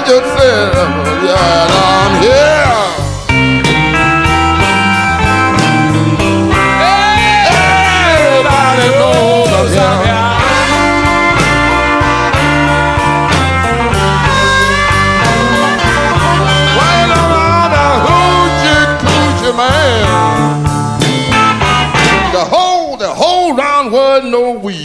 yourself, yeah, I'm here. Everybody knows I'm here. Well, I'm a hoochie coochie man. The whole round world know we.